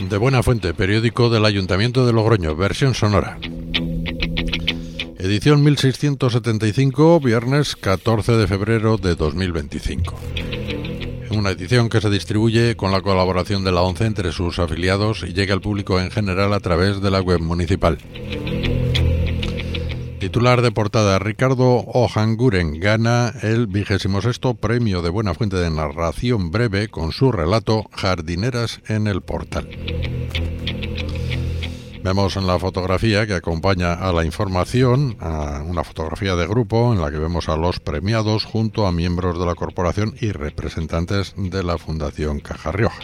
De Buena Fuente, periódico del Ayuntamiento de Logroño, versión sonora. Edición 1675, viernes 14 de febrero de 2025. Una edición que se distribuye con la colaboración de la ONCE entre sus afiliados y llega al público en general a través de la web municipal. Titular de portada: Ricardo Ojanguren gana el 26º Premio de Buena Fuente de Narración Breve con su relato Jardineras en el Portal. Vemos en la fotografía que acompaña a la información una fotografía de grupo en la que vemos a los premiados junto a miembros de la corporación y representantes de la Fundación Caja Rioja.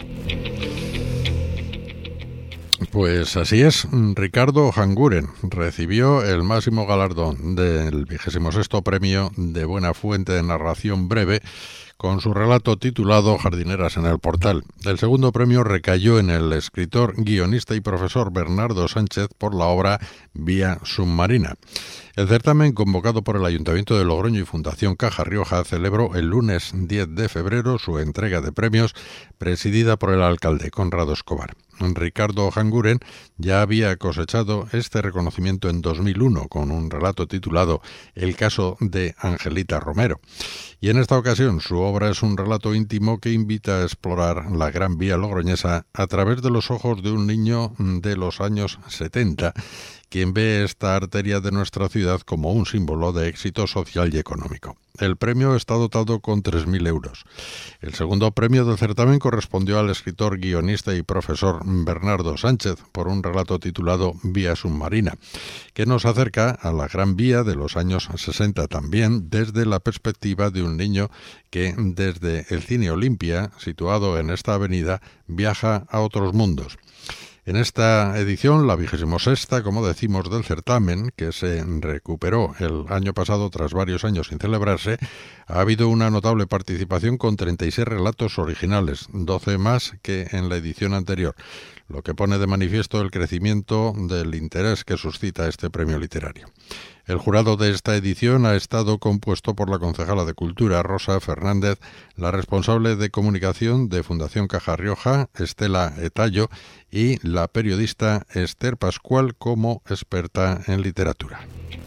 Pues así es, Ricardo Ojanguren recibió el máximo galardón del 26º Premio de Buena Fuente de Narración Breve con su relato titulado Jardineras en el Portal. El segundo premio recayó en el escritor, guionista y profesor Bernardo Sánchez por la obra Vía Submarina. El certamen, convocado por el Ayuntamiento de Logroño y Fundación Caja Rioja, celebró el lunes 10 de febrero su entrega de premios, presidida por el alcalde Conrado Escobar. Ricardo Ojanguren ya había cosechado este reconocimiento en 2001 con un relato titulado El caso de Angelita Romero. Y en esta ocasión su obra es un relato íntimo que invita a explorar la Gran Vía logroñesa a través de los ojos de un niño de los años 70, quien ve esta arteria de nuestra ciudad como un símbolo de éxito social y económico. El premio está dotado con 3.000 euros. El segundo premio del certamen correspondió al escritor, guionista y profesor Bernardo Sánchez por un relato titulado Vía Submarina, que nos acerca a la Gran Vía de los años 60 también desde la perspectiva de un niño que desde el Cine Olimpia, situado en esta avenida, viaja a otros mundos. En esta edición, la 26ª, como decimos, del certamen, que se recuperó el año pasado tras varios años sin celebrarse, ha habido una notable participación con 36 relatos originales, 12 más que en la edición anterior, lo que pone de manifiesto el crecimiento del interés que suscita este premio literario. El jurado de esta edición ha estado compuesto por la concejala de Cultura, Rosa Fernández, la responsable de comunicación de Fundación Caja Rioja, Estela Etallo, y la periodista Esther Pascual como experta en literatura.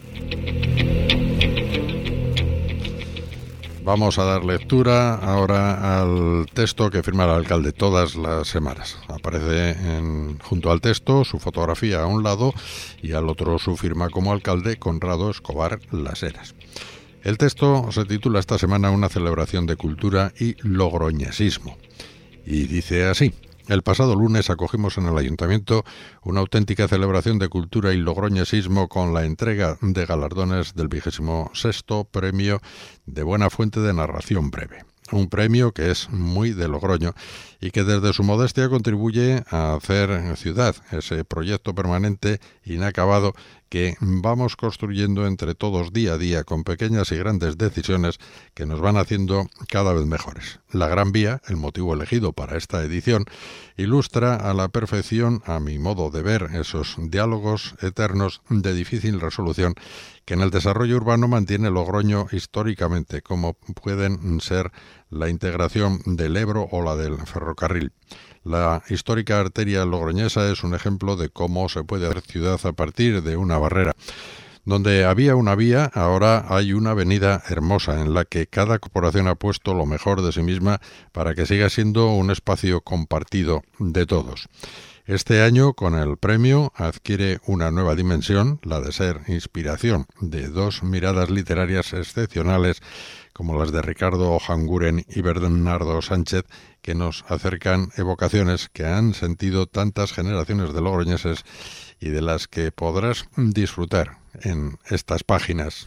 Vamos a dar lectura ahora al texto que firma el alcalde todas las semanas. Aparece junto al texto su fotografía a un lado y al otro su firma como alcalde, Conrado Escobar Las Heras. El texto se titula esta semana Una celebración de cultura y logroñesismo. Y dice así: el pasado lunes acogimos en el Ayuntamiento una auténtica celebración de cultura y logroñesismo con la entrega de galardones del 26º Premio de Buena Fuente de Narración Breve. Un premio que es muy de Logroño y que desde su modestia contribuye a hacer ciudad, ese proyecto permanente inacabado que vamos construyendo entre todos día a día con pequeñas y grandes decisiones que nos van haciendo cada vez mejores. La Gran Vía, el motivo elegido para esta edición, ilustra a la perfección, a mi modo de ver, esos diálogos eternos de difícil resolución que en el desarrollo urbano mantiene Logroño históricamente, como pueden ser la integración del Ebro o la del ferrocarril. La histórica arteria logroñesa es un ejemplo de cómo se puede hacer ciudad a partir de una barrera. Donde había una vía, ahora hay una avenida hermosa en la que cada corporación ha puesto lo mejor de sí misma para que siga siendo un espacio compartido de todos. Este año, con el premio, adquiere una nueva dimensión, la de ser inspiración de dos miradas literarias excepcionales como las de Ricardo Ojanguren y Bernardo Sánchez, que nos acercan evocaciones que han sentido tantas generaciones de logroñeses y de las que podrás disfrutar en estas páginas.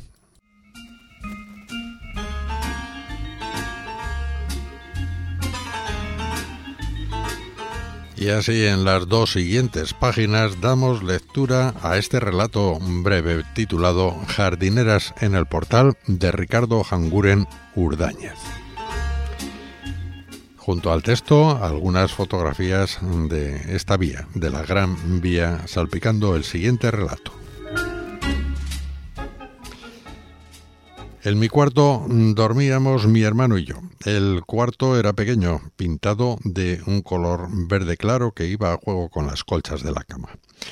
Y así en las dos siguientes páginas damos lectura a este relato breve titulado Jardineras en el Portal de Ricardo Ojanguren Urdáñez. Junto al texto, algunas fotografías de esta vía, de la Gran Vía, salpicando el siguiente relato. En mi cuarto dormíamos mi hermano y yo. El cuarto era pequeño, pintado de un color verde claro que iba a juego con las colchas de la cama.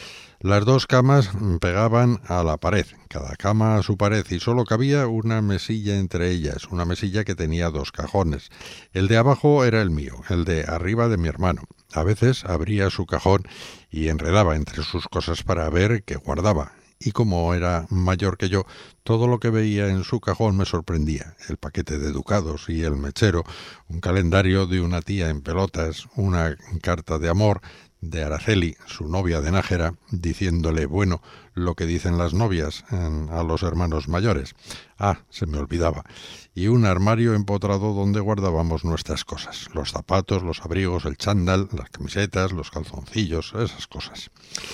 Las dos camas pegaban a la pared, cada cama a su pared, y solo cabía una mesilla entre ellas, una mesilla que tenía dos cajones. El de abajo era el mío, el de arriba de mi hermano. A veces abría su cajón y enredaba entre sus cosas para ver qué guardaba. Y como era mayor que yo, todo lo que veía en su cajón me sorprendía. El paquete de ducados y el mechero, un calendario de una tía en pelotas, una carta de amor de Araceli, su novia de Nájera, diciéndole, bueno, lo que dicen las novias a los hermanos mayores. Se me olvidaba. Y un armario empotrado donde guardábamos nuestras cosas. Los zapatos, los abrigos, el chándal, las camisetas, los calzoncillos, esas cosas.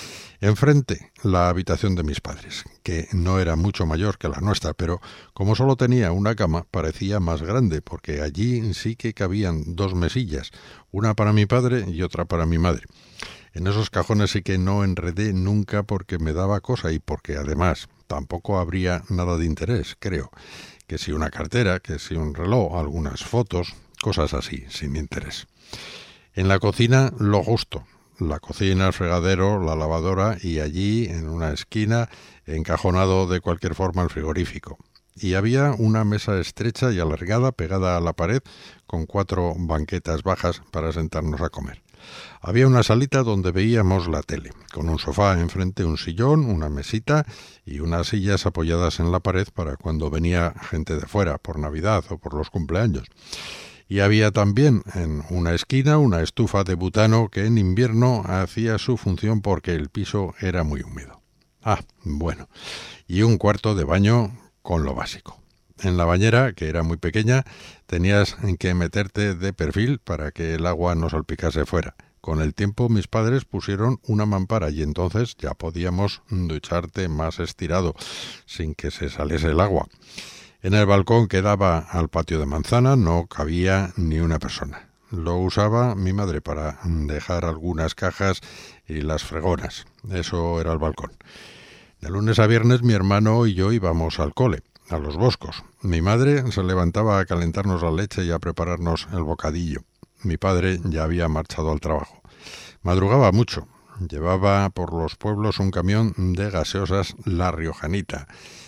Enfrente, la habitación de mis padres, que no era mucho mayor que la nuestra, pero como solo tenía una cama, parecía más grande, porque allí sí que cabían dos mesillas, una para mi padre y otra para mi madre. En esos cajones sí que no enredé nunca porque me daba cosa y porque además tampoco habría nada de interés, creo. Que si una cartera, que si un reloj, algunas fotos, cosas así, sin interés. En la cocina, lo justo. La cocina, el fregadero, la lavadora y allí, en una esquina, encajonado de cualquier forma el frigorífico. Y había una mesa estrecha y alargada pegada a la pared con 4 banquetas bajas para sentarnos a comer. Había una salita donde veíamos la tele, con un sofá enfrente, un sillón, una mesita y unas sillas apoyadas en la pared para cuando venía gente de fuera, por Navidad o por los cumpleaños. Y había también en una esquina una estufa de butano que en invierno hacía su función porque el piso era muy húmedo. Bueno. Y un cuarto de baño con lo básico. En la bañera, que era muy pequeña, tenías que meterte de perfil para que el agua no salpicase fuera. Con el tiempo mis padres pusieron una mampara y entonces ya podíamos ducharte más estirado, sin que se saliese el agua. En el balcón que daba al patio de manzana no cabía ni una persona. Lo usaba mi madre para dejar algunas cajas y las fregonas. Eso era el balcón. De lunes a viernes mi hermano y yo íbamos al cole, a los Boscos. Mi madre se levantaba a calentarnos la leche y a prepararnos el bocadillo. Mi padre ya había marchado al trabajo. Madrugaba mucho. Llevaba por los pueblos un camión de gaseosas La Riojanita.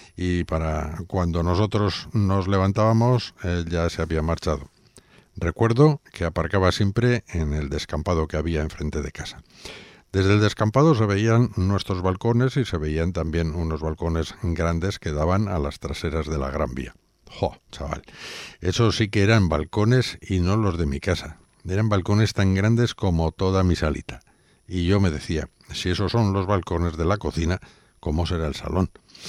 Y para cuando nosotros nos levantábamos, él ya se había marchado. Recuerdo que aparcaba siempre en el descampado que había enfrente de casa. Desde el descampado se veían nuestros balcones y se veían también unos balcones grandes que daban a las traseras de la Gran Vía. Chaval! Esos sí que eran balcones y no los de mi casa. Eran balcones tan grandes como toda mi salita. Y yo me decía, si esos son los balcones de la cocina, ¿cómo será el salón?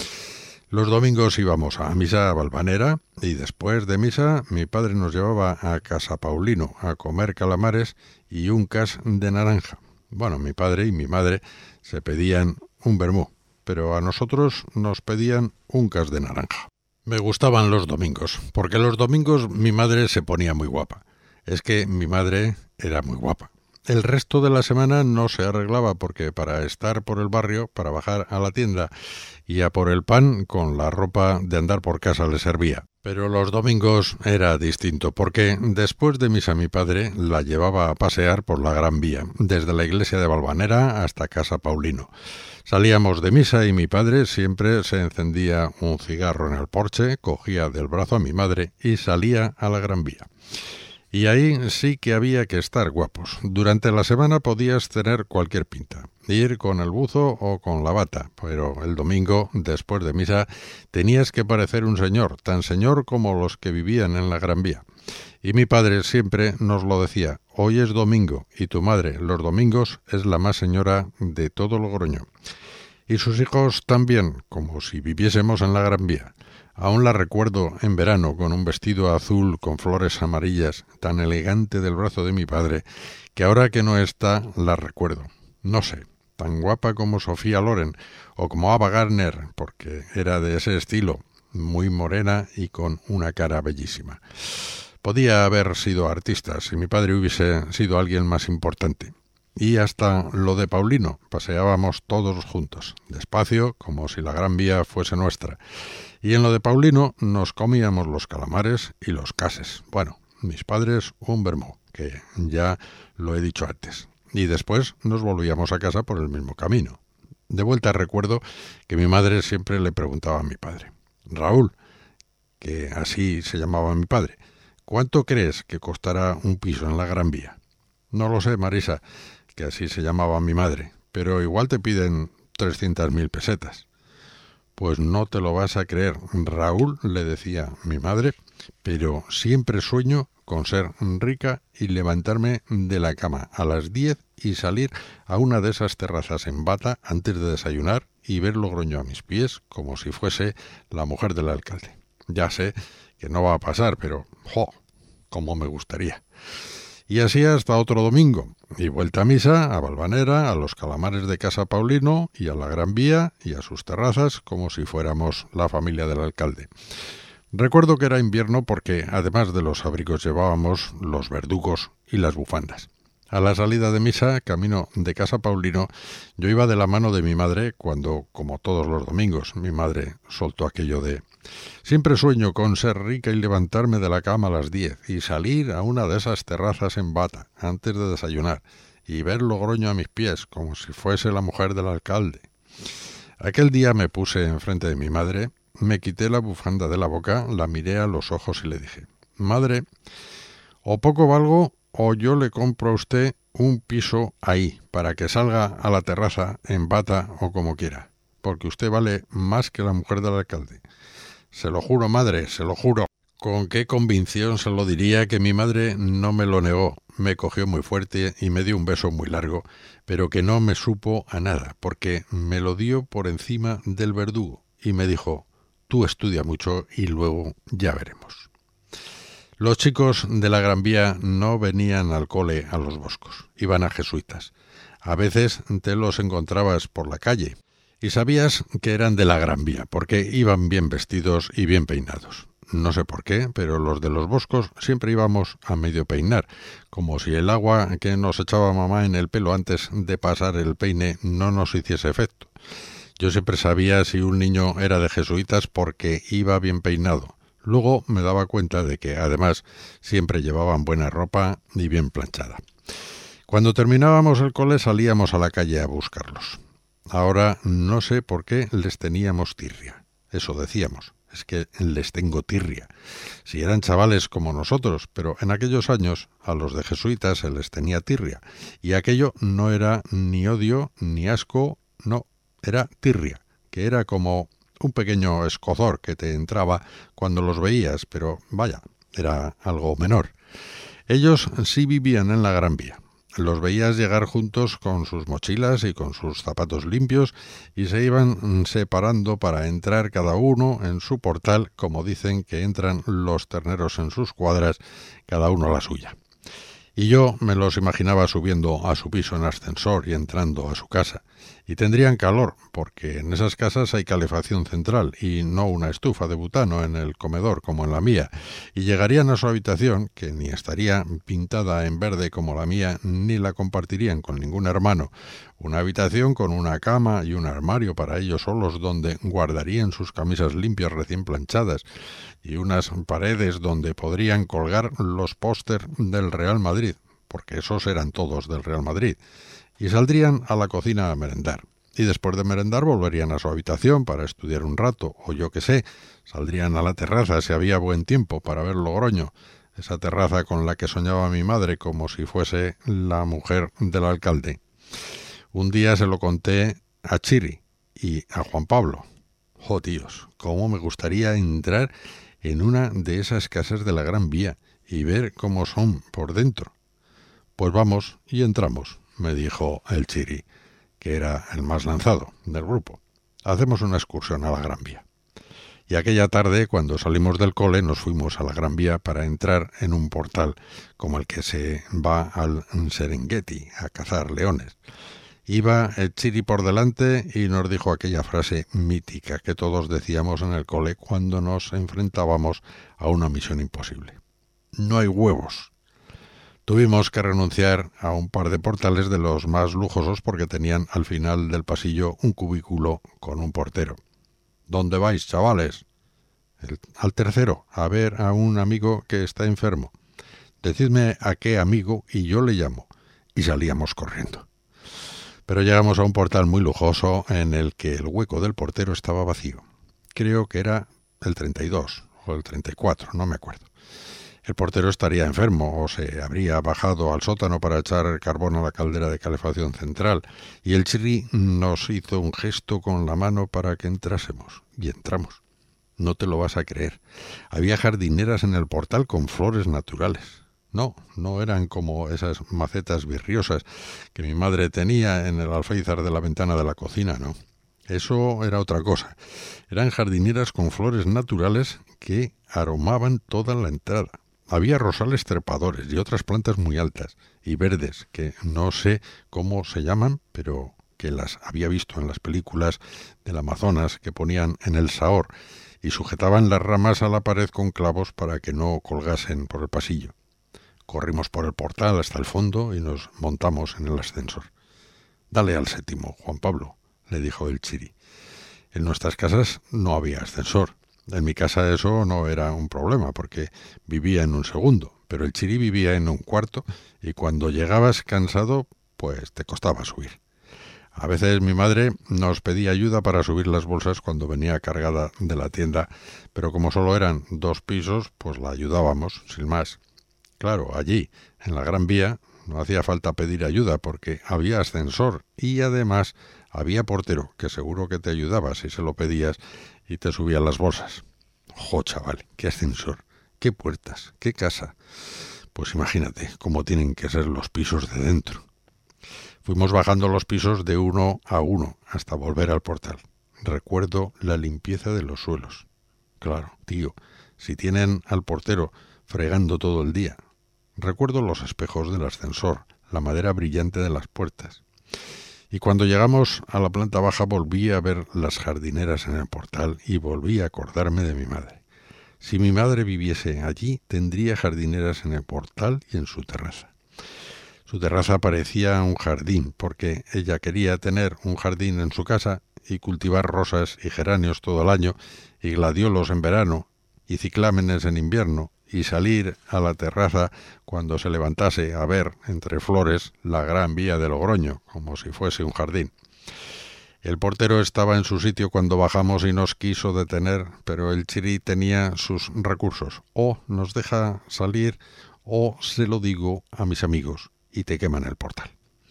Los domingos íbamos a misa a Valvanera y después de misa mi padre nos llevaba a Casa Paulino a comer calamares y un cas de naranja. Bueno, mi padre y mi madre se pedían un vermú, pero a nosotros nos pedían un cas de naranja. Me gustaban los domingos, porque los domingos mi madre se ponía muy guapa. Es que mi madre era muy guapa. El resto de la semana no se arreglaba porque para estar por el barrio, para bajar a la tienda y a por el pan, con la ropa de andar por casa le servía. Pero los domingos era distinto, porque después de misa mi padre la llevaba a pasear por la Gran Vía, desde la iglesia de Valvanera hasta Casa Paulino. Salíamos de misa y mi padre siempre se encendía un cigarro en el porche, cogía del brazo a mi madre y salía a la Gran Vía. Y ahí sí que había que estar guapos. Durante la semana podías tener cualquier pinta, ir con el buzo o con la bata, pero el domingo, después de misa, tenías que parecer un señor, tan señor como los que vivían en la Gran Vía. Y mi padre siempre nos lo decía, hoy es domingo, y tu madre los domingos es la más señora de todo Logroño. Y sus hijos también, como si viviésemos en la Gran Vía. Aún la recuerdo en verano con un vestido azul con flores amarillas, tan elegante del brazo de mi padre, que ahora que no está la recuerdo. No sé, tan guapa como Sofía Loren o como Ava Gardner, porque era de ese estilo, muy morena y con una cara bellísima. Podía haber sido artista si mi padre hubiese sido alguien más importante. Y hasta lo de Paulino, paseábamos todos juntos, despacio, como si la Gran Vía fuese nuestra. Y en lo de Paulino nos comíamos los calamares y los cases. Bueno, mis padres un vermú, que ya lo he dicho antes. Y después nos volvíamos a casa por el mismo camino. De vuelta recuerdo que mi madre siempre le preguntaba a mi padre: Raúl, que así se llamaba mi padre, ¿cuánto crees que costará un piso en la Gran Vía? No lo sé, Marisa, que así se llamaba mi madre, pero igual te piden 300.000 pesetas. Pues no te lo vas a creer, Raúl, le decía mi madre, pero siempre sueño con ser rica y levantarme de la cama a las 10 y salir a una de esas terrazas en bata antes de desayunar y ver Logroño a mis pies como si fuese la mujer del alcalde. Ya sé que no va a pasar, pero ¡jo!, cómo me gustaría. Y así hasta otro domingo, y vuelta a misa, a Valvanera, a los calamares de Casa Paulino y a la Gran Vía y a sus terrazas como si fuéramos la familia del alcalde. Recuerdo que era invierno porque además de los abrigos llevábamos los verdugos y las bufandas. A la salida de misa, camino de Casa Paulino, yo iba de la mano de mi madre cuando, como todos los domingos, mi madre soltó aquello de: siempre sueño con ser rica y levantarme de la cama a las 10 y salir a una de esas terrazas en bata antes de desayunar y ver Logroño a mis pies como si fuese la mujer del alcalde. Aquel día me puse enfrente de mi madre, me quité la bufanda de la boca, la miré a los ojos y le dije: madre, o poco valgo o yo le compro a usted un piso ahí para que salga a la terraza en bata o como quiera, porque usted vale más que la mujer del alcalde. Se lo juro, madre, se lo juro. Con qué convicción se lo diría que mi madre no me lo negó. Me cogió muy fuerte y me dio un beso muy largo, pero que no me supo a nada, porque me lo dio por encima del verdugo y me dijo: tú estudia mucho y luego ya veremos. Los chicos de la Gran Vía no venían al cole a los Boscos, iban a jesuitas. A veces te los encontrabas por la calle y sabías que eran de la Gran Vía, porque iban bien vestidos y bien peinados. No sé por qué, pero los de los Boscos siempre íbamos a medio peinar, como si el agua que nos echaba mamá en el pelo antes de pasar el peine no nos hiciese efecto. Yo siempre sabía si un niño era de jesuitas porque iba bien peinado. Luego me daba cuenta de que, además, siempre llevaban buena ropa y bien planchada. Cuando terminábamos el cole salíamos a la calle a buscarlos. Ahora no sé por qué les teníamos tirria. Eso decíamos, es que les tengo tirria. Si eran chavales como nosotros, pero en aquellos años a los de jesuitas se les tenía tirria. Y aquello no era ni odio ni asco, no, era tirria, que era como un pequeño escozor que te entraba cuando los veías, pero vaya, era algo menor. Ellos sí vivían en la Gran Vía. Los veías llegar juntos con sus mochilas y con sus zapatos limpios y se iban separando para entrar cada uno en su portal, como dicen que entran los terneros en sus cuadras, cada uno a la suya. Y yo me los imaginaba subiendo a su piso en ascensor y entrando a su casa. Y tendrían calor, porque en esas casas hay calefacción central y no una estufa de butano en el comedor como en la mía. Y llegarían a su habitación, que ni estaría pintada en verde como la mía, ni la compartirían con ningún hermano. Una habitación con una cama y un armario para ellos solos donde guardarían sus camisas limpias recién planchadas y unas paredes donde podrían colgar los póster del Real Madrid, porque esos eran todos del Real Madrid, y saldrían a la cocina a merendar. Y después de merendar volverían a su habitación para estudiar un rato, o yo qué sé, saldrían a la terraza si había buen tiempo para ver Logroño, esa terraza con la que soñaba mi madre como si fuese la mujer del alcalde. Un día se lo conté a Chiri y a Juan Pablo. ¡Jo, tíos! ¿Cómo me gustaría entrar en una de esas casas de la Gran Vía y ver cómo son por dentro? Pues vamos y entramos, me dijo el Chiri, que era el más lanzado del grupo. Hacemos una excursión a la Gran Vía. Y aquella tarde, cuando salimos del cole, nos fuimos a la Gran Vía para entrar en un portal como el que se va al Serengeti a cazar leones. Iba el Chiri por delante y nos dijo aquella frase mítica que todos decíamos en el cole cuando nos enfrentábamos a una misión imposible: no hay huevos. Tuvimos que renunciar a un par de portales de los más lujosos porque tenían al final del pasillo un cubículo con un portero. ¿Dónde vais, chavales? Al tercero, a ver a un amigo que está enfermo. Decidme a qué amigo y yo le llamo. Y salíamos corriendo. Pero llegamos a un portal muy lujoso en el que el hueco del portero estaba vacío. Creo que era el 32 o el 34, no me acuerdo. El portero estaría enfermo o se habría bajado al sótano para echar carbón a la caldera de calefacción central y el chirri nos hizo un gesto con la mano para que entrásemos. Y entramos. No te lo vas a creer. Había jardineras en el portal con flores naturales. No eran como esas macetas virriosas que mi madre tenía en el alféizar de la ventana de la cocina, no. Eso era otra cosa. Eran jardineras con flores naturales que aromaban toda la entrada. Había rosales trepadores y otras plantas muy altas y verdes, que no sé cómo se llaman, pero que las había visto en las películas del Amazonas que ponían en el Saor y sujetaban las ramas a la pared con clavos para que no colgasen por el pasillo. Corrimos por el portal hasta el fondo y nos montamos en el ascensor. «Dale al séptimo, Juan Pablo», le dijo el chiri. En nuestras casas no había ascensor. En mi casa eso no era un problema porque vivía en un segundo, pero el chiri vivía en un cuarto y cuando llegabas cansado, pues te costaba subir. A veces mi madre nos pedía ayuda para subir las bolsas cuando venía cargada de la tienda, pero como solo eran 2 pisos, pues la ayudábamos, sin más. Claro, allí, en la Gran Vía, no hacía falta pedir ayuda porque había ascensor y además había portero que seguro que te ayudaba si se lo pedías y te subía las bolsas. ¡Jo, chaval! ¡Qué ascensor! ¡Qué puertas! ¡Qué casa! Pues imagínate cómo tienen que ser los pisos de dentro. Fuimos bajando los pisos de uno a uno hasta volver al portal. Recuerdo la limpieza de los suelos. Claro, tío, si tienen al portero fregando todo el día. Recuerdo los espejos del ascensor, la madera brillante de las puertas. Y cuando llegamos a la planta baja volví a ver las jardineras en el portal y volví a acordarme de mi madre. Si mi madre viviese allí, tendría jardineras en el portal y en su terraza. Su terraza parecía un jardín, porque ella quería tener un jardín en su casa y cultivar rosas y geranios todo el año, y gladiolos en verano, y ciclámenes en invierno, y salir a la terraza cuando se levantase a ver entre flores la Gran Vía de Logroño, como si fuese un jardín. El portero estaba en su sitio cuando bajamos y nos quiso detener, pero el chiri tenía sus recursos. O nos deja salir o se lo digo a mis amigos y te queman el portal.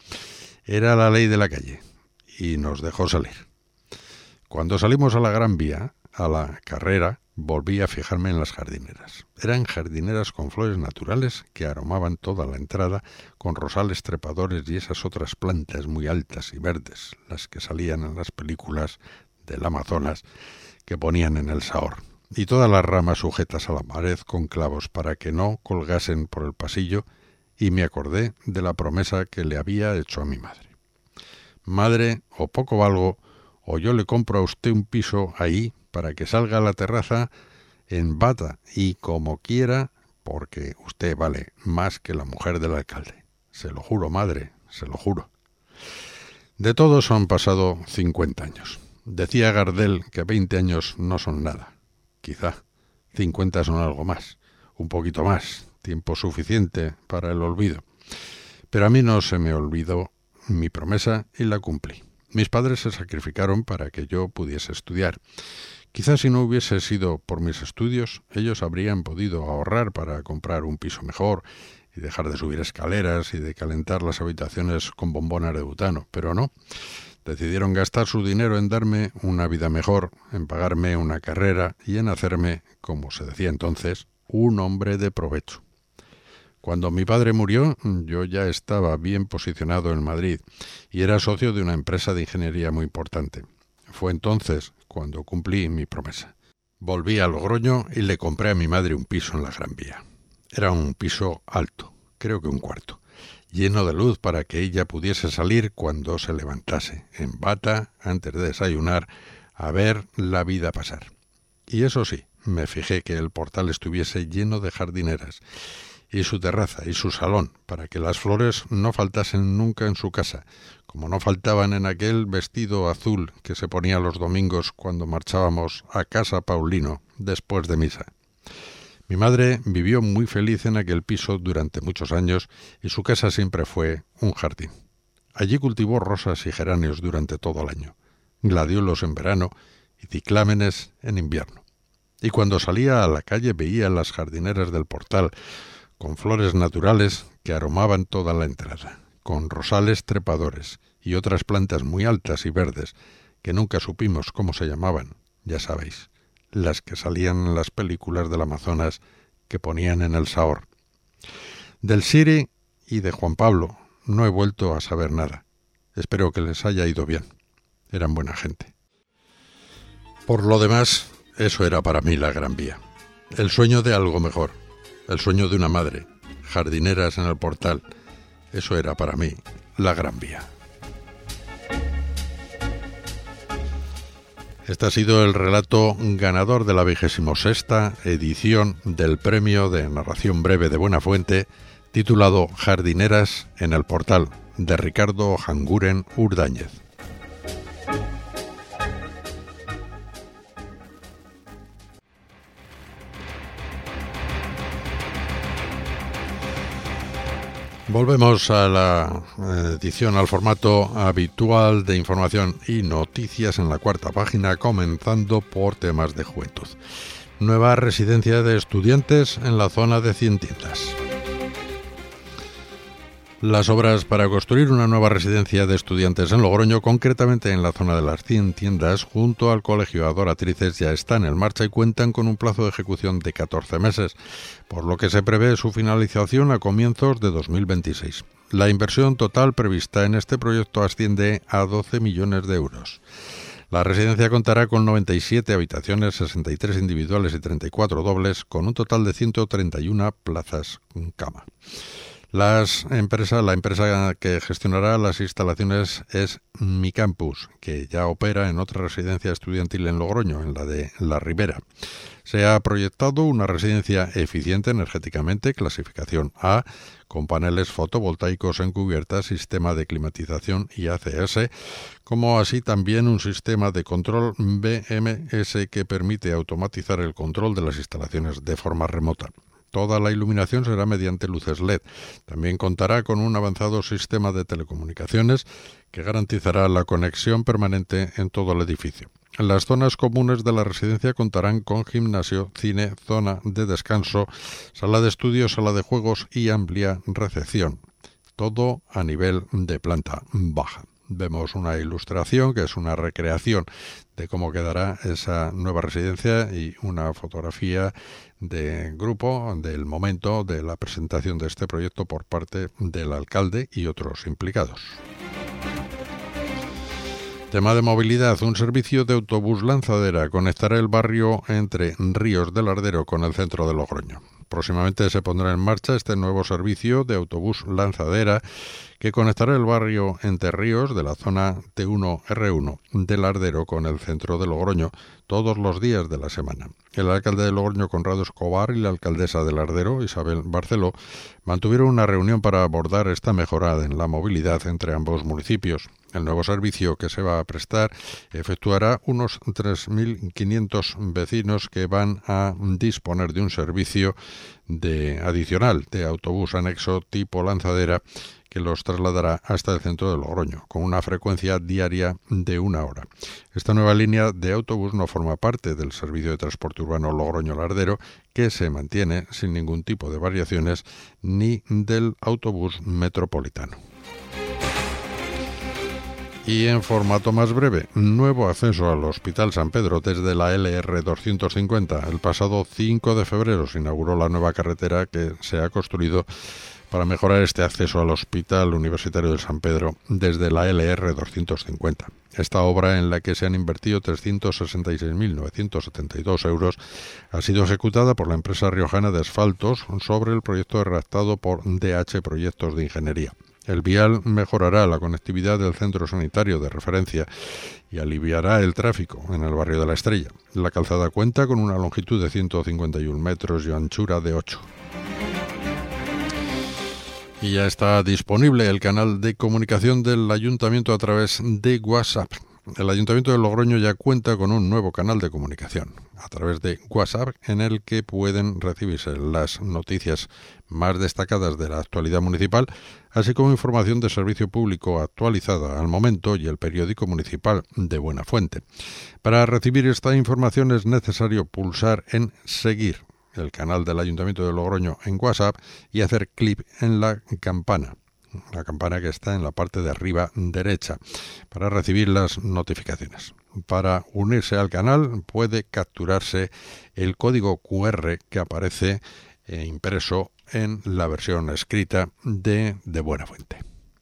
Era la ley de la calle y nos dejó salir. Cuando salimos a la Gran Vía, a la carrera, volví a fijarme en las jardineras. Eran jardineras con flores naturales que aromaban toda la entrada, con rosales trepadores y esas otras plantas muy altas y verdes, las que salían en las películas del Amazonas que ponían en el Saor, y todas las ramas sujetas a la pared con clavos para que no colgasen por el pasillo, y me acordé de la promesa que le había hecho a mi madre. «Madre, o poco valgo, o yo le compro a usted un piso ahí para que salga a la terraza en bata y como quiera, porque usted vale más que la mujer del alcalde. Se lo juro, madre, se lo juro». De todos han pasado 50 años. Decía Gardel que 20 años no son nada. Quizá 50 son algo más, un poquito más, tiempo suficiente para el olvido. Pero a mí no se me olvidó mi promesa y la cumplí. Mis padres se sacrificaron para que yo pudiese estudiar. Quizás si no hubiese sido por mis estudios, ellos habrían podido ahorrar para comprar un piso mejor y dejar de subir escaleras y de calentar las habitaciones con bombonas de butano, pero no. Decidieron gastar su dinero en darme una vida mejor, en pagarme una carrera y en hacerme, como se decía entonces, un hombre de provecho. Cuando mi padre murió, yo ya estaba bien posicionado en Madrid y era socio de una empresa de ingeniería muy importante. Fue entonces cuando cumplí mi promesa. Volví a Logroño y le compré a mi madre un piso en la Gran Vía. Era un piso alto, creo que un cuarto, lleno de luz para que ella pudiese salir cuando se levantase, en bata, antes de desayunar, a ver la vida pasar. Y eso sí, me fijé que el portal estuviese lleno de jardineras y su terraza y su salón, para que las flores no faltasen nunca en su casa, como no faltaban en aquel vestido azul que se ponía los domingos cuando marchábamos a casa Paulino después de misa. Mi madre vivió muy feliz en aquel piso durante muchos años y su casa siempre fue un jardín. Allí cultivó rosas y geranios durante todo el año, gladiolos en verano y ciclámenes en invierno. Y cuando salía a la calle veía las jardineras del portal con flores naturales que aromaban toda la entrada, con rosales trepadores y otras plantas muy altas y verdes que nunca supimos cómo se llamaban, ya sabéis, las que salían en las películas del Amazonas que ponían en el Sahor. Del Siri y de Juan Pablo no he vuelto a saber nada. Espero que les haya ido bien. Eran buena gente. Por lo demás, eso era para mí la Gran Vía. El sueño de algo mejor. El sueño de una madre. Jardineras en el portal. Eso era para mí la Gran Vía. Este ha sido el relato ganador de la 26ª edición del Premio de Narración Breve de Buenafuente, titulado Jardineras en el portal, de Ricardo Hanguren Urdáñez. Volvemos a la edición, al formato habitual de información y noticias en la cuarta página, comenzando por temas de juventud. Nueva residencia de estudiantes en la zona de Cientiendas. Las obras para construir una nueva residencia de estudiantes en Logroño, concretamente en la zona de las Cientiendas, junto al Colegio Adoratrices, ya están en marcha y cuentan con un plazo de ejecución de 14 meses, por lo que se prevé su finalización a comienzos de 2026. La inversión total prevista en este proyecto asciende a 12 millones de euros. La residencia contará con 97 habitaciones, 63 individuales y 34 dobles, con un total de 131 plazas con cama. La empresa que gestionará las instalaciones es Mi Campus, que ya opera en otra residencia estudiantil en Logroño, en la de La Ribera. Se ha proyectado una residencia eficiente energéticamente, clasificación A, con paneles fotovoltaicos en cubierta, sistema de climatización y ACS, como así también un sistema de control BMS que permite automatizar el control de las instalaciones de forma remota. Toda la iluminación será mediante luces LED. También contará con un avanzado sistema de telecomunicaciones que garantizará la conexión permanente en todo el edificio. Las zonas comunes de la residencia contarán con gimnasio, cine, zona de descanso, sala de estudios, sala de juegos y amplia recepción. Todo a nivel de planta baja. Vemos una ilustración que es una recreación de cómo quedará esa nueva residencia y una fotografía de grupo del momento de la presentación de este proyecto por parte del alcalde y otros implicados. Tema de movilidad. Un servicio de autobús lanzadera conectará el barrio entre Ríos del Ardero con el centro de Logroño. Próximamente se pondrá en marcha este nuevo servicio de autobús lanzadera que conectará el barrio Entre Ríos de la zona T1R1 del Ardero con el centro de Logroño todos los días de la semana. El alcalde de Logroño, Conrado Escobar, y la alcaldesa del Ardero, Isabel Barceló, mantuvieron una reunión para abordar esta mejora en la movilidad entre ambos municipios. El nuevo servicio que se va a prestar efectuará unos 3.500 vecinos que van a disponer de un servicio adicional de autobús anexo tipo lanzadera que los trasladará hasta el centro de Logroño, con una frecuencia diaria de 1 hora. Esta nueva línea de autobús no forma parte del servicio de transporte urbano Logroño-Lardero, que se mantiene sin ningún tipo de variaciones, ni del autobús metropolitano. Y en formato más breve, nuevo acceso al Hospital San Pedro desde la LR 250. El pasado 5 de febrero se inauguró la nueva carretera que se ha construido para mejorar este acceso al Hospital Universitario de San Pedro desde la LR 250. Esta obra, en la que se han invertido 366.972 euros, ha sido ejecutada por la empresa riojana de asfaltos sobre el proyecto redactado por DH Proyectos de Ingeniería. El vial mejorará la conectividad del centro sanitario de referencia y aliviará el tráfico en el barrio de La Estrella. La calzada cuenta con una longitud de 151 metros y anchura de 8. Y ya está disponible el canal de comunicación del Ayuntamiento a través de WhatsApp. El Ayuntamiento de Logroño ya cuenta con un nuevo canal de comunicación a través de WhatsApp en el que pueden recibirse las noticias más destacadas de la actualidad municipal, así como información de servicio público actualizada al momento y el periódico municipal de Buena Fuente. Para recibir esta información es necesario pulsar en Seguir el canal del Ayuntamiento de Logroño en WhatsApp y hacer clic en la campana que está en la parte de arriba derecha, para recibir las notificaciones. Para unirse al canal puede capturarse el código QR que aparece impreso en la versión escrita de Buena Fuente.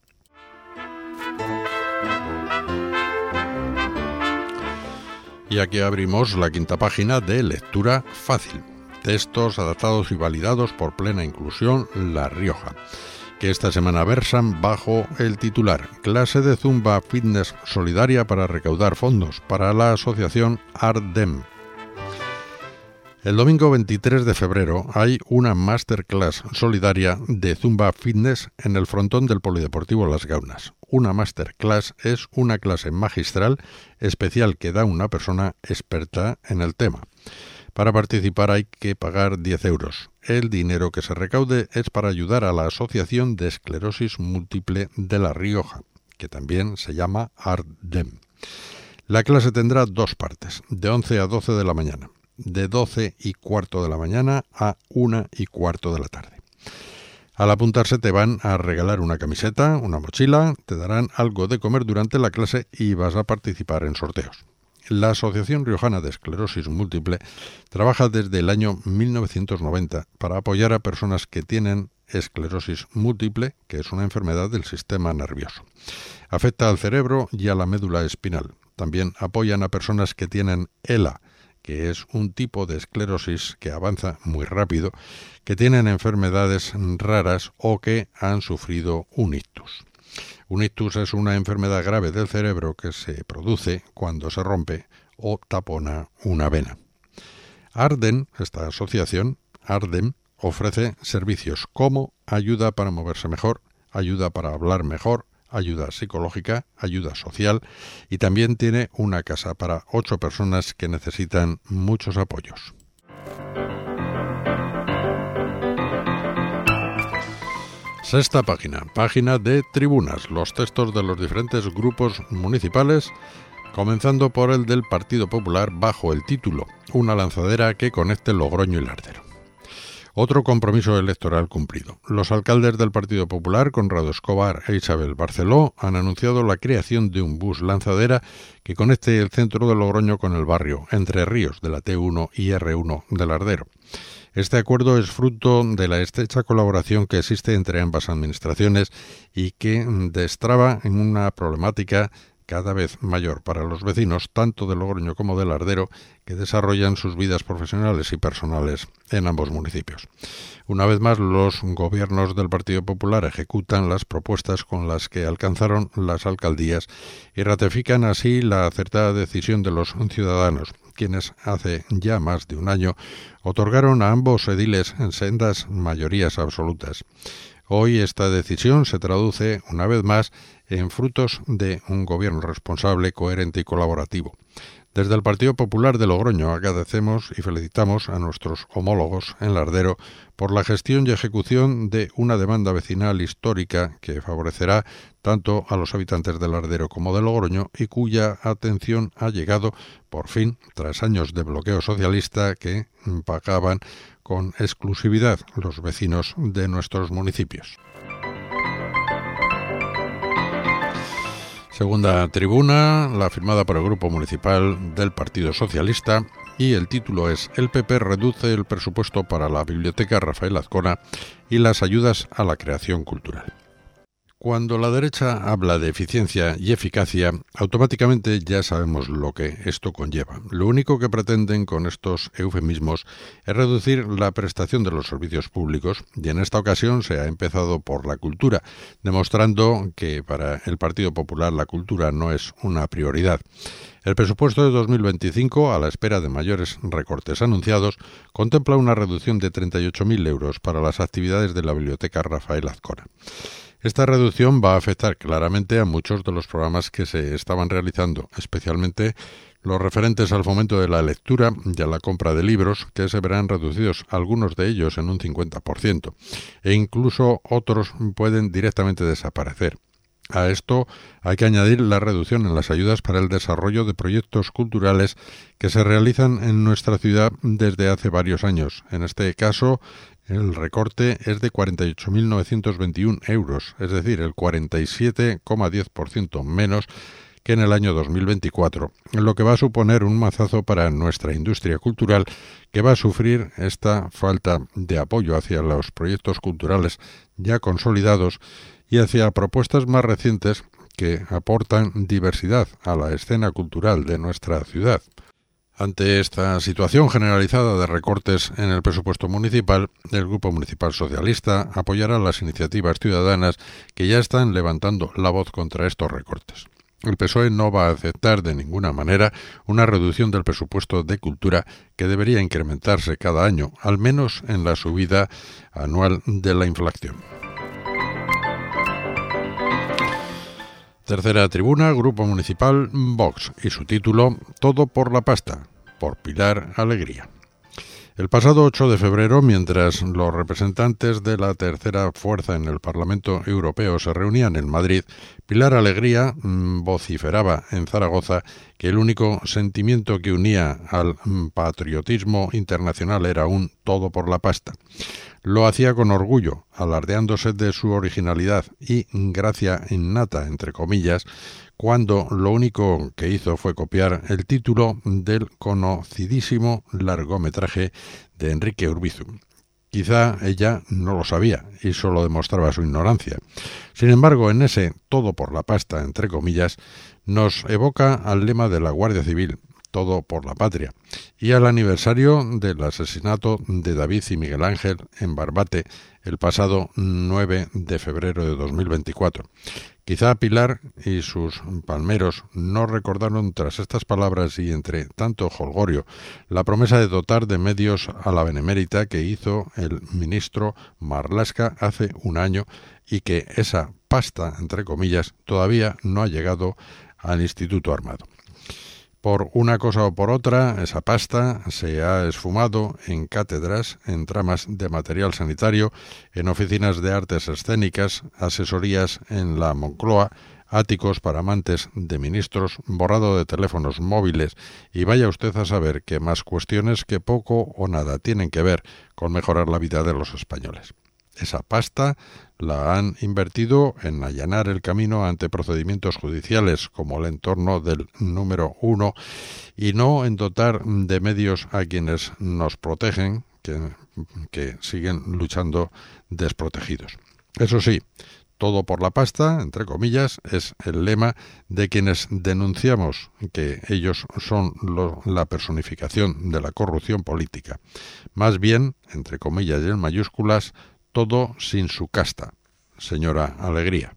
Y aquí abrimos la quinta página de Lectura Fácil. Textos adaptados y validados por Plena Inclusión La Rioja, que esta semana versan bajo el titular Clase de Zumba Fitness Solidaria para recaudar fondos para la asociación ARDEM. El domingo 23 de febrero hay una masterclass solidaria de Zumba Fitness en el frontón del Polideportivo Las Gaunas. Una masterclass es una clase magistral especial que da una persona experta en el tema. Para participar hay que pagar 10 euros. El dinero que se recaude es para ayudar a la Asociación de Esclerosis Múltiple de La Rioja, que también se llama ARDEM. La clase tendrá dos partes, de 11 a 12 de la mañana, de 12 y cuarto de la mañana a 1 y cuarto de la tarde. Al apuntarse te van a regalar una camiseta, una mochila, te darán algo de comer durante la clase y vas a participar en sorteos. La Asociación Riojana de Esclerosis Múltiple trabaja desde el año 1990 para apoyar a personas que tienen esclerosis múltiple, que es una enfermedad del sistema nervioso. Afecta al cerebro y a la médula espinal. También apoyan a personas que tienen ELA, que es un tipo de esclerosis que avanza muy rápido, que tienen enfermedades raras o que han sufrido un ictus. Un ictus es una enfermedad grave del cerebro que se produce cuando se rompe o tapona una vena. ARDEM, esta asociación, ARDEM, ofrece servicios como ayuda para moverse mejor, ayuda para hablar mejor, ayuda psicológica, ayuda social y también tiene una casa para 8 personas que necesitan muchos apoyos. Sexta página de tribunas, los textos de los diferentes grupos municipales, comenzando por el del Partido Popular bajo el título Una lanzadera que conecte Logroño y Lardero. Otro compromiso electoral cumplido. Los alcaldes del Partido Popular, Conrado Escobar e Isabel Barceló, han anunciado la creación de un bus lanzadera que conecte el centro de Logroño con el barrio Entre Ríos de la T1 y R1 de Lardero. Este acuerdo es fruto de la estrecha colaboración que existe entre ambas administraciones y que destraba en una problemática cada vez mayor para los vecinos, tanto de Logroño como de Lardero, que desarrollan sus vidas profesionales y personales en ambos municipios. Una vez más, los gobiernos del Partido Popular ejecutan las propuestas con las que alcanzaron las alcaldías y ratifican así la acertada decisión de los ciudadanos, quienes hace ya más de un año otorgaron a ambos ediles en sendas mayorías absolutas. Hoy esta decisión se traduce, una vez más, en frutos de un gobierno responsable, coherente y colaborativo. Desde el Partido Popular de Logroño agradecemos y felicitamos a nuestros homólogos en Lardero por la gestión y ejecución de una demanda vecinal histórica que favorecerá tanto a los habitantes de Lardero como de Logroño y cuya atención ha llegado, por fin, tras años de bloqueo socialista que pagaban con exclusividad los vecinos de nuestros municipios. Segunda tribuna, la firmada por el Grupo Municipal del Partido Socialista, y el título es El PP reduce el presupuesto para la Biblioteca Rafael Azcona y las ayudas a la creación cultural. Cuando la derecha habla de eficiencia y eficacia, automáticamente ya sabemos lo que esto conlleva. Lo único que pretenden con estos eufemismos es reducir la prestación de los servicios públicos, y en esta ocasión se ha empezado por la cultura, demostrando que para el Partido Popular la cultura no es una prioridad. El presupuesto de 2025, a la espera de mayores recortes anunciados, contempla una reducción de 38.000 euros para las actividades de la Biblioteca Rafael Azcona. Esta reducción va a afectar claramente a muchos de los programas que se estaban realizando, especialmente los referentes al fomento de la lectura y a la compra de libros, que se verán reducidos, algunos de ellos en un 50%, e incluso otros pueden directamente desaparecer. A esto hay que añadir la reducción en las ayudas para el desarrollo de proyectos culturales que se realizan en nuestra ciudad desde hace varios años. En este caso, el recorte es de 48.921 euros, es decir, el 47,10% menos que en el año 2024, lo que va a suponer un mazazo para nuestra industria cultural, que va a sufrir esta falta de apoyo hacia los proyectos culturales ya consolidados y hacia propuestas más recientes que aportan diversidad a la escena cultural de nuestra ciudad. Ante esta situación generalizada de recortes en el presupuesto municipal, el Grupo Municipal Socialista apoyará las iniciativas ciudadanas que ya están levantando la voz contra estos recortes. El PSOE no va a aceptar de ninguna manera una reducción del presupuesto de cultura que debería incrementarse cada año, al menos en la subida anual de la inflación. Tercera tribuna, Grupo Municipal Vox, y su título Todo por la pasta, por Pilar Alegría. El pasado 8 de febrero, mientras los representantes de la tercera fuerza en el Parlamento Europeo se reunían en Madrid, Pilar Alegría vociferaba en Zaragoza que el único sentimiento que unía al patriotismo internacional era un todo por la pasta. Lo hacía con orgullo, alardeándose de su originalidad y gracia innata, entre comillas, cuando lo único que hizo fue copiar el título del conocidísimo largometraje de Enrique Urbizu. Quizá ella no lo sabía y solo demostraba su ignorancia. Sin embargo, en ese todo por la pasta, entre comillas, nos evoca al lema de la Guardia Civil, todo por la patria, y al aniversario del asesinato de David y Miguel Ángel en Barbate el pasado 9 de febrero de 2024. Quizá Pilar y sus palmeros no recordaron tras estas palabras y entre tanto jolgorio la promesa de dotar de medios a la Benemérita que hizo el ministro Marlaska hace un año y que esa pasta, entre comillas, todavía no ha llegado al Instituto Armado. Por una cosa o por otra, esa pasta se ha esfumado en cátedras, en tramas de material sanitario, en oficinas de artes escénicas, asesorías en la Moncloa, áticos para amantes de ministros, borrado de teléfonos móviles y vaya usted a saber que más cuestiones que poco o nada tienen que ver con mejorar la vida de los españoles. Esa pasta la han invertido en allanar el camino ante procedimientos judiciales como el entorno del número 1 y no en dotar de medios a quienes nos protegen, que siguen luchando desprotegidos. Eso sí, todo por la pasta, entre comillas, es el lema de quienes denunciamos que ellos son la personificación de la corrupción política. Más bien, entre comillas y en mayúsculas, todo sin su casta, señora Alegría.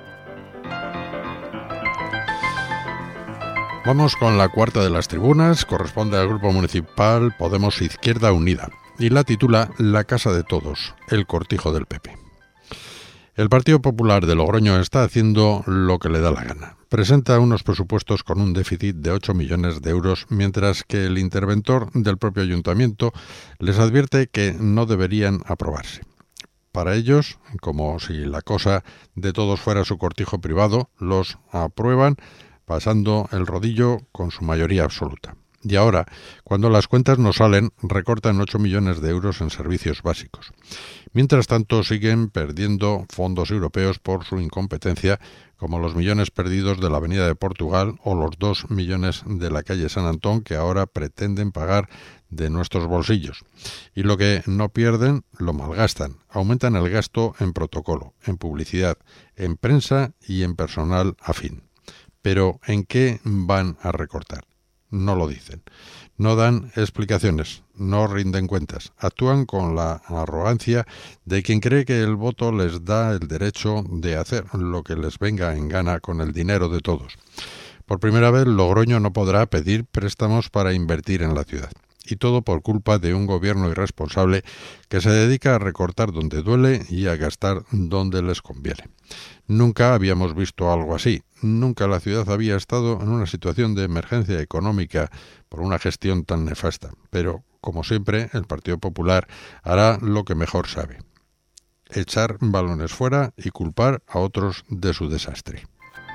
Vamos con la cuarta de las tribunas, corresponde al Grupo Municipal Podemos Izquierda Unida, y la titula La Casa de Todos, el cortijo del PP. El Partido Popular de Logroño está haciendo lo que le da la gana. Presenta unos presupuestos con un déficit de 8 millones de euros, mientras que el interventor del propio ayuntamiento les advierte que no deberían aprobarse. Para ellos, como si la cosa de todos fuera su cortijo privado, los aprueban pasando el rodillo con su mayoría absoluta. Y ahora, cuando las cuentas no salen, recortan 8 millones de euros en servicios básicos. Mientras tanto, siguen perdiendo fondos europeos por su incompetencia, como los millones perdidos de la Avenida de Portugal o los 2 millones de la calle San Antón que ahora pretenden pagar de nuestros bolsillos. Y lo que no pierden, lo malgastan. Aumentan el gasto en protocolo, en publicidad, en prensa y en personal afín. Pero, ¿en qué van a recortar? No lo dicen. No dan explicaciones, no rinden cuentas. Actúan con la arrogancia de quien cree que el voto les da el derecho de hacer lo que les venga en gana con el dinero de todos. Por primera vez, Logroño no podrá pedir préstamos para invertir en la ciudad. Y todo por culpa de un gobierno irresponsable que se dedica a recortar donde duele y a gastar donde les conviene. Nunca habíamos visto algo así. Nunca la ciudad había estado en una situación de emergencia económica por una gestión tan nefasta. Pero, como siempre, el Partido Popular hará lo que mejor sabe: echar balones fuera y culpar a otros de su desastre.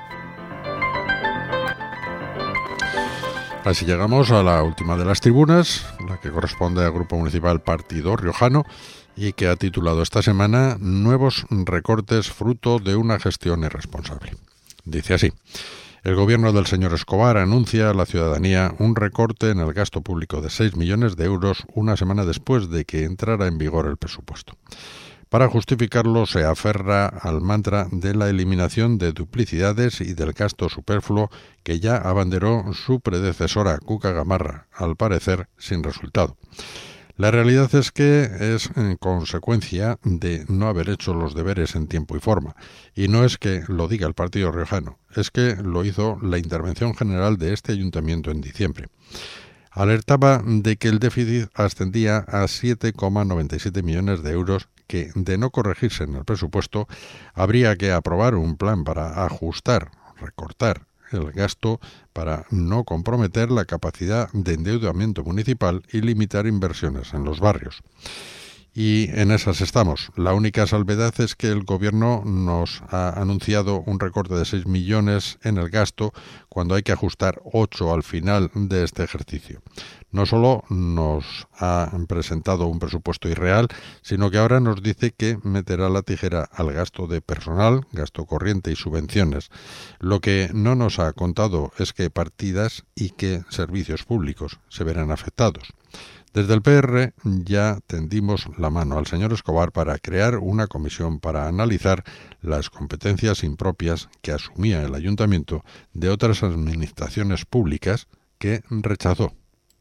Así llegamos a la última de las tribunas, la que corresponde al Grupo Municipal Partido Riojano y que ha titulado esta semana Nuevos recortes fruto de una gestión irresponsable. Dice así: el gobierno del señor Escobar anuncia a la ciudadanía un recorte en el gasto público de 6 millones de euros una semana después de que entrara en vigor el presupuesto. Para justificarlo se aferra al mantra de la eliminación de duplicidades y del gasto superfluo que ya abanderó su predecesora Cuca Gamarra, al parecer sin resultado. La realidad es que es consecuencia de no haber hecho los deberes en tiempo y forma, y no es que lo diga el Partido Riojano, es que lo hizo la intervención general de este ayuntamiento en diciembre. Alertaba de que el déficit ascendía a 7,97 millones de euros que, de no corregirse en el presupuesto, habría que aprobar un plan para ajustar, recortar el gasto para no comprometer la capacidad de endeudamiento municipal y limitar inversiones en los barrios. Y en esas estamos. La única salvedad es que el gobierno nos ha anunciado un recorte de 6 millones en el gasto cuando hay que ajustar 8 al final de este ejercicio. No solo nos ha presentado un presupuesto irreal, sino que ahora nos dice que meterá la tijera al gasto de personal, gasto corriente y subvenciones. Lo que no nos ha contado es qué partidas y qué servicios públicos se verán afectados. Desde el PR ya tendimos la mano al señor Escobar para crear una comisión para analizar las competencias impropias que asumía el ayuntamiento de otras administraciones públicas que rechazó.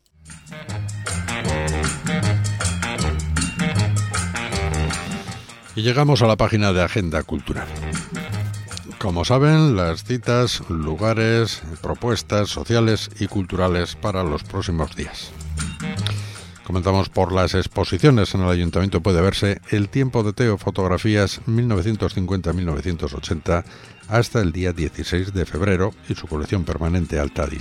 Y llegamos a la página de Agenda Cultural. Como saben, las citas, lugares, propuestas sociales y culturales para los próximos días. Comenzamos por las exposiciones. En el Ayuntamiento puede verse El tiempo de Teo, fotografías 1950-1980 hasta el día 16 de febrero y su colección permanente Altadis.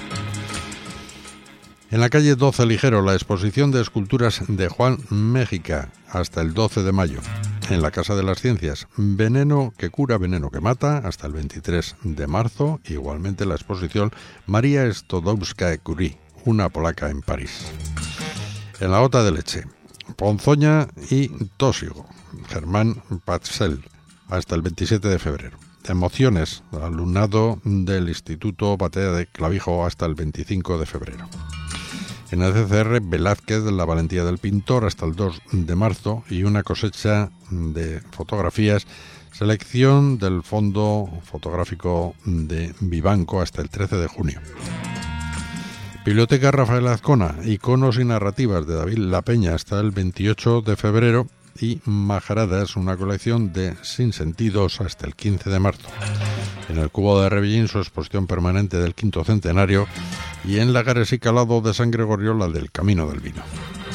En la calle 12 Ligero, la exposición de esculturas de Juan Méjica hasta el 12 de mayo. En la Casa de las Ciencias, Veneno que cura, veneno que mata, hasta el 23 de marzo. Igualmente la exposición María Stodowska-Curie, una polaca en París. En la Ota de Leche, Ponzoña y Tósigo, Germán Patzel, hasta el 27 de febrero. Emociones, alumnado del Instituto Batea de Clavijo hasta el 25 de febrero. En el CCR, Velázquez, La valentía del pintor, hasta el 2 de marzo, y una cosecha de fotografías, selección del Fondo Fotográfico de Vivanco hasta el 13 de junio. Biblioteca Rafael Azcona, iconos y narrativas de David La Peña hasta el 28 de febrero y Majaradas, una colección de sinsentidos hasta el 15 de marzo. En el Cubo de Rebellín, su exposición permanente del quinto centenario y en Lagares y Calado de San Gregorio, la del Camino del Vino.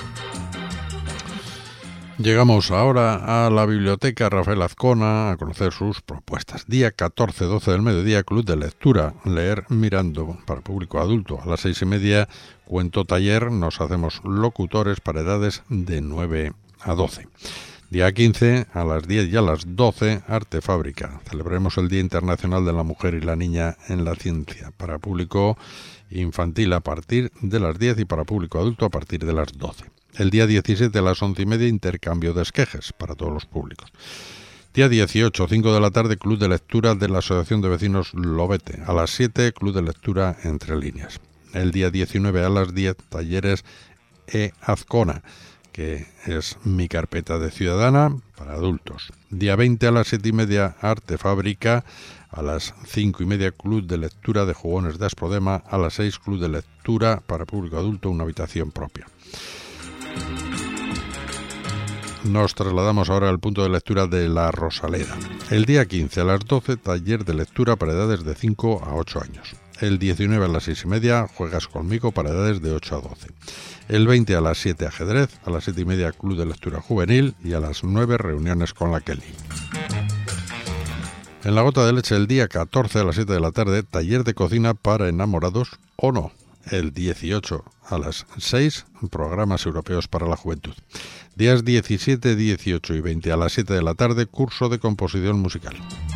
Llegamos ahora a la Biblioteca Rafael Azcona a conocer sus propuestas. Día 14-12 del mediodía, Club de Lectura, leer mirando para público adulto. A las 6:30, cuento taller, nos hacemos locutores para edades de 9 a 12. Día 15, a las 10 y a las 12, Arte Fábrica. Celebremos el Día Internacional de la Mujer y la Niña en la Ciencia, para público infantil a partir de las 10 y para público adulto a partir de las 12. El día 17, a las 11:30, intercambio de esquejes para todos los públicos. Día 18, 5 de la tarde, Club de Lectura de la Asociación de Vecinos Lobete. A las 7, Club de Lectura Entre Líneas. El día 19, a las 10, talleres Azcona, que es mi carpeta de ciudadana para adultos. Día 20, a las 7:30, Arte Fábrica. A las 5:30, Club de Lectura de Jugones de Asprodema. A las 6, Club de Lectura para público adulto, una habitación propia. Nos trasladamos ahora al punto de lectura de La Rosaleda. El día 15, a las 12, taller de lectura para edades de 5 a 8 años. El 19, a las 6:30, Juegas conmigo para edades de 8 a 12. El 20, a las 7, ajedrez. A las 7:30, Club de Lectura Juvenil. Y a las 9, reuniones con la Kelly. En La Gota de Leche, el día 14, a las 7 de la tarde, taller de cocina para enamorados o no. El 18, a las 6, programas europeos para la juventud. Días 17, 18 y 20, a las 7 de la tarde, curso de composición musical.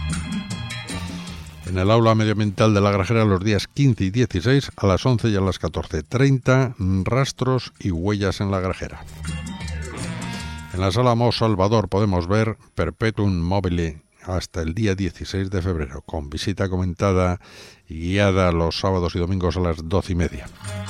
En el aula medioambiental de La Grajera, los días 15 y 16, a las 11 y a las 14:30, rastros y huellas en La Grajera. En la sala Mo Salvador podemos ver Perpetuum Mobile hasta el día 16 de febrero, con visita comentada y guiada los sábados y domingos a las 12:30.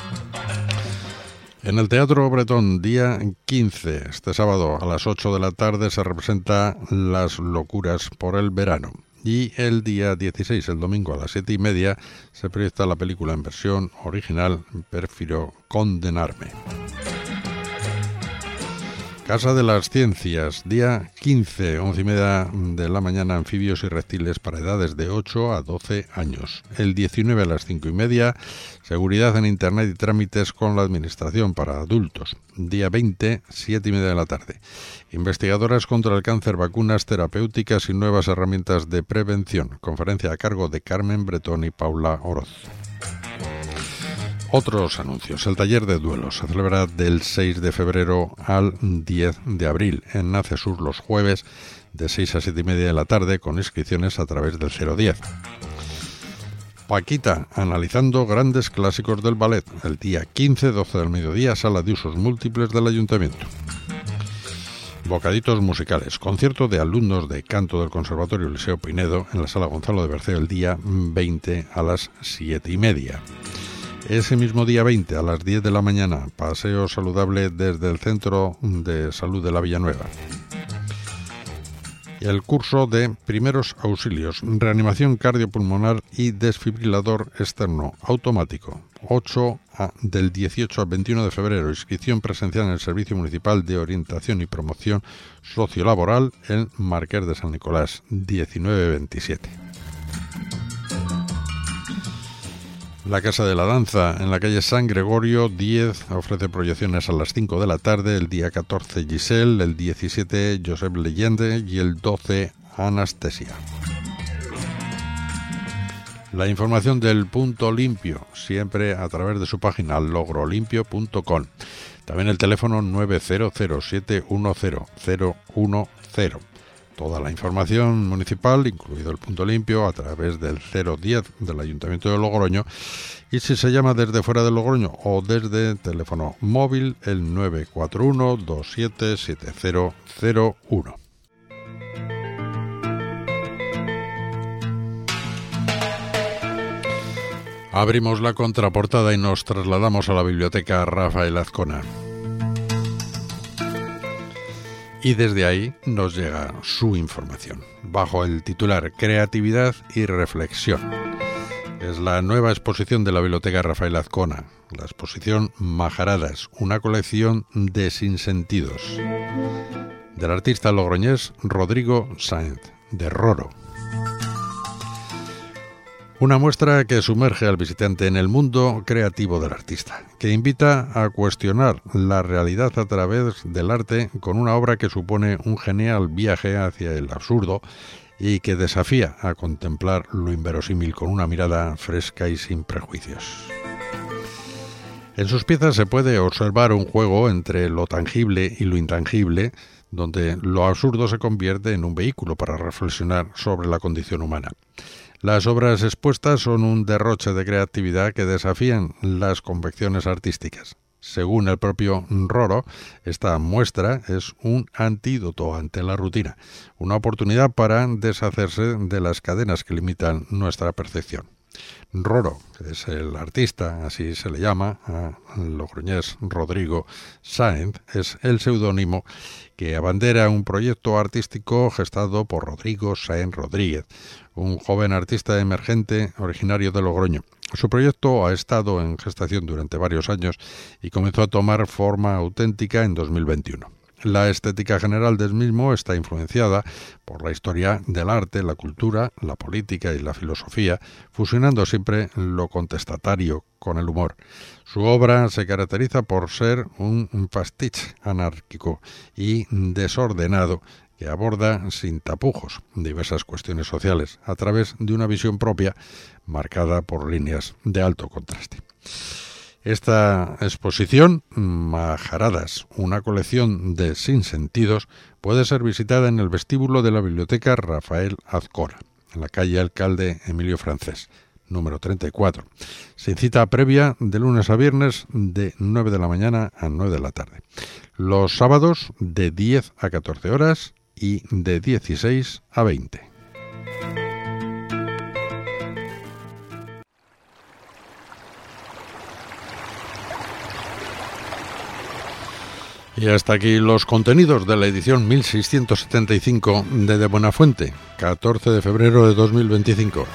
En el Teatro Bretón, día 15, este sábado a las 8 de la tarde, se representa Las locuras por el verano. Y el día 16, el domingo a las 7:30, se proyecta la película en versión original Prefiero condenarme. Casa de las Ciencias, día 15, 11:30 de la mañana, anfibios y reptiles para edades de 8 a 12 años. El 19 a las 5:30, seguridad en Internet y trámites con la Administración para adultos. Día 20, 7:30 de la tarde. Investigadoras contra el cáncer, vacunas terapéuticas y nuevas herramientas de prevención. Conferencia a cargo de Carmen Bretón y Paula Oroz. Otros anuncios. El taller de duelos se celebra del 6 de febrero al 10 de abril en Nacesur los jueves de 6 a 7:30 de la tarde, con inscripciones a través del 010. Paquita, analizando grandes clásicos del ballet, el día 15, 12 del mediodía, sala de usos múltiples del Ayuntamiento. Bocaditos musicales, concierto de alumnos de canto del Conservatorio Liceo Pinedo en la sala Gonzalo de Berceo el día 20 a las 7:30. Ese mismo día 20 a las 10 de la mañana, paseo saludable desde el Centro de Salud de la Villanueva. El curso de primeros auxilios, reanimación cardiopulmonar y desfibrilador externo automático, del 18 al 21 de febrero, inscripción presencial en el Servicio Municipal de Orientación y Promoción Sociolaboral en Marqués de San Nicolás, 19-27. La Casa de la Danza, en la calle San Gregorio 10, ofrece proyecciones a las 5 de la tarde, el día 14 Giselle, el 17 Josep Leyende y el 12 Anastasia. La información del Punto Limpio, siempre a través de su página logrolimpio.com. También el teléfono 900710010. Toda la información municipal, incluido el Punto Limpio, a través del 010 del Ayuntamiento de Logroño, y si se llama desde fuera de Logroño o desde teléfono móvil, el 941-277001. Abrimos la contraportada y nos trasladamos a la Biblioteca Rafael Azcona. Y desde ahí nos llega su información, bajo el titular Creatividad y Reflexión. Es la nueva exposición de la Biblioteca Rafael Azcona, la exposición Majaradas, una colección de sinsentidos, del artista logroñés Rodrigo Sáenz, de Roro. Una muestra que sumerge al visitante en el mundo creativo del artista, que invita a cuestionar la realidad a través del arte con una obra que supone un genial viaje hacia el absurdo y que desafía a contemplar lo inverosímil con una mirada fresca y sin prejuicios. En sus piezas se puede observar un juego entre lo tangible y lo intangible, donde lo absurdo se convierte en un vehículo para reflexionar sobre la condición humana. Las obras expuestas son un derroche de creatividad que desafían las convenciones artísticas. Según el propio Roro, esta muestra es un antídoto ante la rutina, una oportunidad para deshacerse de las cadenas que limitan nuestra percepción. Roro, que es el artista, así se le llama, a logroñés Rodrigo Sáenz, es el seudónimo que abandera un proyecto artístico gestado por Rodrigo Sáenz Rodríguez, un joven artista emergente originario de Logroño. Su proyecto ha estado en gestación durante varios años y comenzó a tomar forma auténtica en 2021. La estética general del mismo está influenciada por la historia del arte, la cultura, la política y la filosofía, fusionando siempre lo contestatario con el humor. Su obra se caracteriza por ser un pastiche anárquico y desordenado que aborda sin tapujos diversas cuestiones sociales a través de una visión propia marcada por líneas de alto contraste. Esta exposición, Majaradas, una colección de sinsentidos, puede ser visitada en el vestíbulo de la Biblioteca Rafael Azcora, en la calle Alcalde Emilio Francés, número 34, sin cita previa de lunes a viernes de 9 de la mañana a 9 de la tarde. Los sábados de 10 a 14 horas y de 16 a 20. Y hasta aquí los contenidos de la edición 1675 de Buenafuente, 14 de febrero de 2025.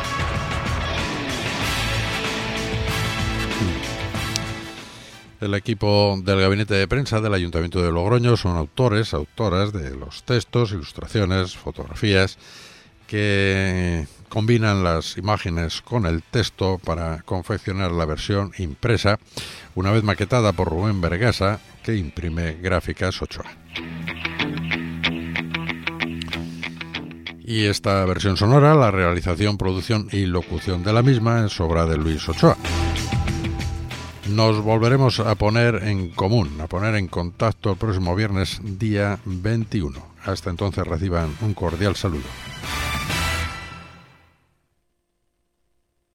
El equipo del gabinete de prensa del Ayuntamiento de Logroño son autoras de los textos, ilustraciones, fotografías que combinan las imágenes con el texto para confeccionar la versión impresa, una vez maquetada por Rubén Vergasa, que imprime Gráficas Ochoa. Y esta versión sonora, la realización, producción y locución de la misma es obra de Luis Ochoa. Nos volveremos a poner en común, a poner en contacto el próximo viernes, día 21. Hasta entonces reciban un cordial saludo.